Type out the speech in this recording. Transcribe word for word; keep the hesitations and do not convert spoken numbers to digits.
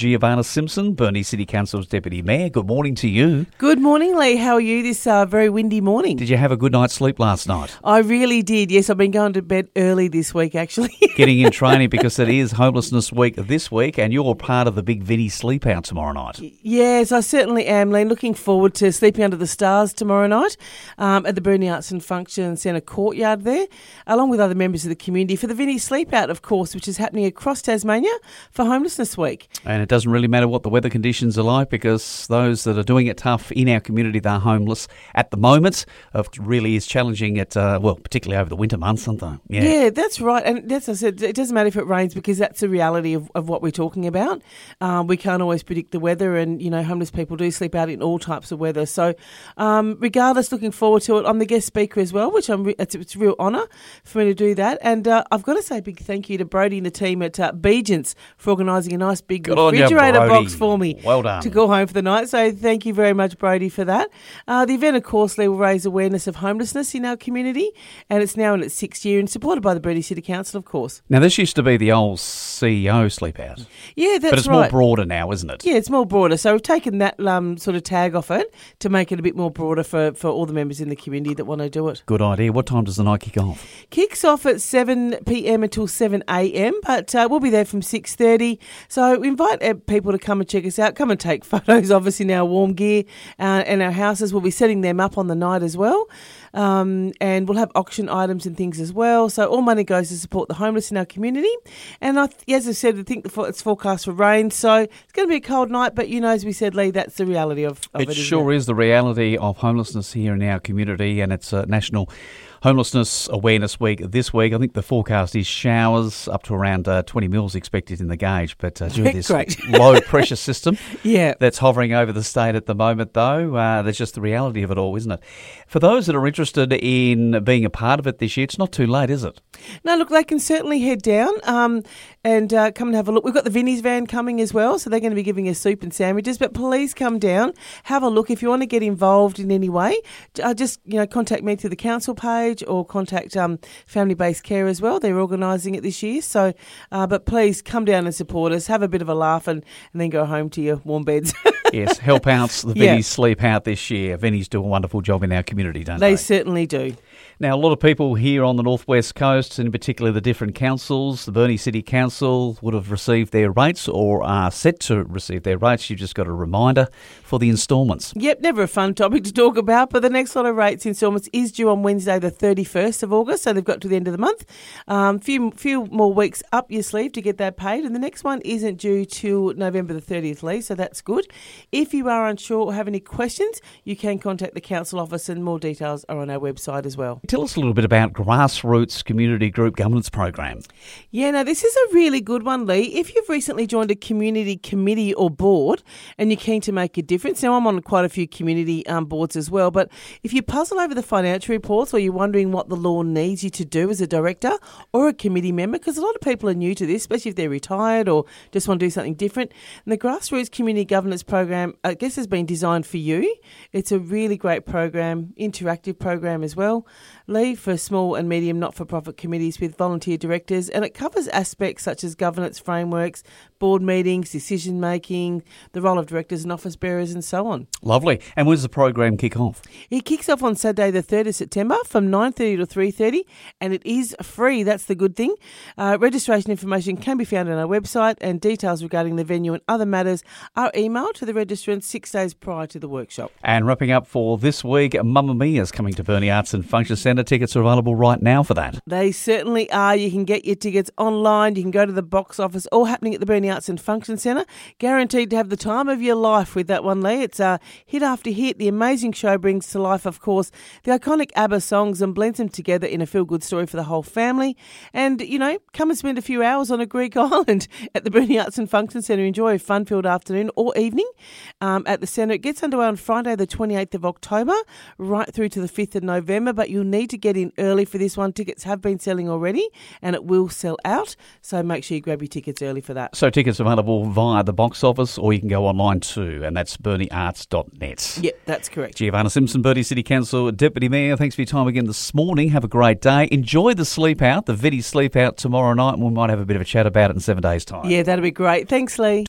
Giovanna Simpson, Burnie City Council's Deputy Mayor. Good morning to you. Good morning, Lee. How are you this uh, very windy morning? Did you have a good night's sleep last night? I really did, yes. I've been going to bed early this week, actually. Getting in training because it is Homelessness Week this week and you're part of the big Vinnie Sleep Out tomorrow night. Yes, I certainly am, Lee. Looking forward to sleeping under the stars tomorrow night um, at the Burnie Arts and Function Centre courtyard there, along with other members of the community for the Vinnie Sleep Out, of course, which is happening across Tasmania for Homelessness Week. And it doesn't really matter what the weather conditions are like because those that are doing it tough in our community, they're homeless at the moment. It really is challenging at, uh, well, particularly over the winter months, aren't they? Yeah, yeah that's right. And that's I said, it doesn't matter if it rains because that's the reality of, of what we're talking about. Um, we can't always predict the weather and, you know, homeless people do sleep out in all types of weather. So um, regardless, looking forward to it. I'm the guest speaker as well, which I'm re- it's, it's a real honour for me to do that. And uh, I've got to say a big thank you to Brody and the team at uh, Beegents for organising a nice big Good refrigerator you, box for me well done. to go home for the night. So thank you very much, Brody, for that. Uh, the event, of course, will raise awareness of homelessness in our community, and it's now in its sixth year and supported by the Burnie City Council, of course. Now, this used to be the old C E O Sleep Out. Yeah, that's right. But it's right. more broader now, isn't it? Yeah, it's more broader. So we've taken that um, sort of tag off it to make it a bit more broader for, for all the members in the community that want to do it. Good idea. What time does the night kick off? Kicks off at seven p.m. until seven a.m, but uh, we'll be there from six thirty. So we invite uh, people to come and check us out. Come and take photos of us in our warm gear uh, and our houses. We'll be setting them up on the night as well. Um, and we'll have auction items and things as well. So all money goes to support the homeless in our community. And I th- as I said, I think the, it's forecast for rain. So it's going to be a cold night, but you know, as we said, Lee, that's the reality of, of it. It sure it? is the reality of homelessness here in our community, and it's a National Homelessness Awareness Week this week. I think the forecast is showers up to around uh, twenty mils expected in the gauge, but uh, due to this low pressure system yeah. that's hovering over the state at the moment, though, uh, that's just the reality of it all, isn't it? For those that are interested in being a part of it this year, it's not too late, is it? No, look, they can certainly head down um, and uh, come and have a look. We've got the Vinnie's van coming as well, so they're going to be giving us soup and sandwiches, but please come down, have a look. If you want to get involved in any way, uh, just you know contact me through the council page or contact um, Family Based Care as well. They're organising it this year. So, uh, but please come down and support us, have a bit of a laugh and, and then go home to your warm beds. Yes, help out the Vinnies yeah. Sleep Out this year. Vinnies do a wonderful job in our community, don't they? They certainly do. Now, a lot of people here on the Northwest Coast, and in particular the different councils, the Burnie City Council would have received their rates or are set to receive their rates. You've just got a reminder for the instalments. Yep, never a fun topic to talk about, but the next lot of rates instalments is due on Wednesday the thirty-first of August, so they've got to the end of the month. A um, few, few more weeks up your sleeve to get that paid, and the next one isn't due till November the thirtieth, Lee, so that's good. If you are unsure or have any questions, you can contact the council office and more details are on our website as well. Tell us a little bit about Grassroots Community Group Governance Program. Yeah, now this is a really good one, Lee. If you've recently joined a community committee or board and you're keen to make a difference, now I'm on quite a few community um, boards as well, but if you puzzle over the financial reports or you're wondering what the law needs you to do as a director or a committee member, because a lot of people are new to this, especially if they're retired or just want to do something different, and the Grassroots Community Governance Program, I guess, has been designed for you. It's a really great program, interactive program as well, Lee, for small and medium not-for-profit committees with volunteer directors, and it covers aspects such as governance frameworks, board meetings, decision-making, the role of directors and office bearers and so on. Lovely. And when does the program kick off? It kicks off on Saturday the third of September from nine thirty to three thirty, and it is free. That's the good thing. Uh, registration information can be found on our website, and details regarding the venue and other matters are emailed to the registrant six days prior to the workshop. And wrapping up for this week, Mamma Mia's coming to Burnie Arts and Function Centre. Tickets are available right now for that. They certainly are. You can get your tickets online. You can go to the box office, all happening at the Burnie Arts and Function Centre. Guaranteed to have the time of your life with that one, Lee. It's a uh, hit after hit. The amazing show brings to life, of course, the iconic ABBA songs and blends them together in a feel-good story for the whole family. And, you know, come and spend a few hours on a Greek island at the Burnie Arts and Function Centre. Enjoy a fun-filled afternoon or evening um, at the centre. It gets underway on Friday the twenty-eighth of October right through to the fifth of November, but you'll need to get in early for this one. Tickets have been selling already and it will sell out, so make sure you grab your tickets early for that. So tickets available via the box office, or you can go online too, and that's burnie arts dot net. Yep, that's correct. Giovanna Simpson, Burnie City Council Deputy Mayor, thanks for your time again this morning. Have a great day. Enjoy the sleep out, the Vinnie Sleep Out tomorrow night, and we might have a bit of a chat about it in seven days' time. Yeah, that'll be great. Thanks, Lee.